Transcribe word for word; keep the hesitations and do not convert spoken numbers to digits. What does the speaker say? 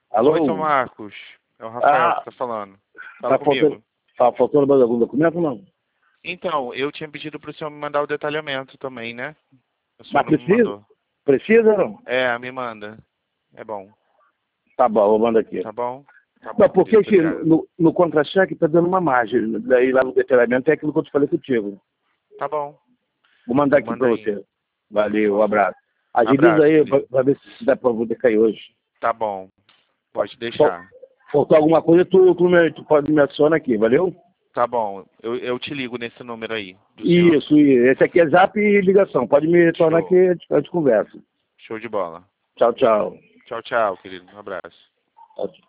Alô? Oi, seu Marcos. É o Rafael Ah, que tá falando. Fala tá comigo. faltando, tá faltando mais algum documento ou não? Então, eu tinha pedido pro senhor me mandar o detalhamento também, né? O senhor Mas não me precisa? mandou. Precisa ou não? É, me manda. É bom. Tá bom, eu mando aqui. Tá bom? Tá Não, bom, porque querido. aqui Obrigado. no, no contra-cheque tá dando uma margem. Daí lá no detalhamento é aquilo que eu te falei contigo. Tá bom. Vou mandar Me aqui manda pra aí, você. por Valeu, um favor. abraço. Agiliza Abraço, aí pra, querido. pra ver se dá pra poder cair hoje. Tá bom. Pode Fal- deixar. Faltou alguma coisa, tu, tu, me, tu pode me adicionar aqui, valeu? Tá bom. Eu, eu te ligo nesse número aí, do senhor. Isso, isso. Esse aqui é zap e ligação. Pode me tornar aqui, Show. a gente a gente conversa. Show de bola. Tchau, tchau. Tchau, tchau, querido. Um abraço. Tchau, tchau.